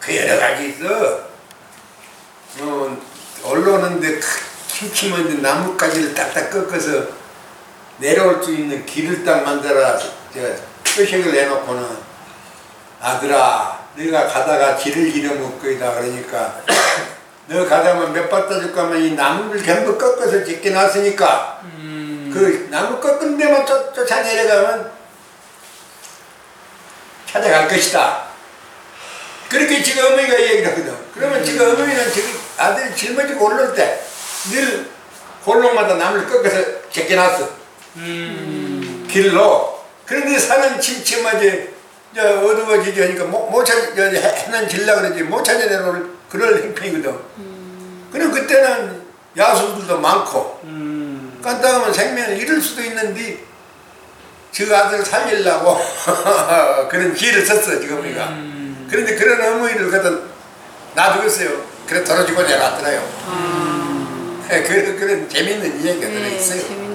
그 여러 가지 있어. 올라오는데 킴킴한 나뭇가지를 딱딱 꺾어서 내려올 수 있는 길을 딱 만들어 표식을 내놓고는 아들아 너가 가다가 길을 잃어먹고 있다 그러니까 너 가다만 몇 발 따줄 거면 이 나무를 전부 꺾어서 짓겨놨으니까 그 나무 꺾은 데만 쫓아 내려가면 찾아갈 것이다. 그렇게 지금 어머니가 얘기를 하거든. 그러면 지금 어머니는 지금 아들이 짊어지고 올라올 때 늘 골목마다 나무를 꺾어서 제껴놨어. 길로. 그런데 산은 침침하지 어두워지지 하니까 못 찾아 해는 질라 그러지 못 찾아 내려올 그럴 형편이거든. 그럼 그때는 야수들도 많고 깐딱하면 생명을 잃을 수도 있는데 저 아들 살리려고 그런 기회를 썼어 지금 우리가. 그런데 그런 어머니를 갖다 놔두겠어요. 그래 떨어지고 내려왔더라요. 그런 재밌는 이야기가 들어있어요.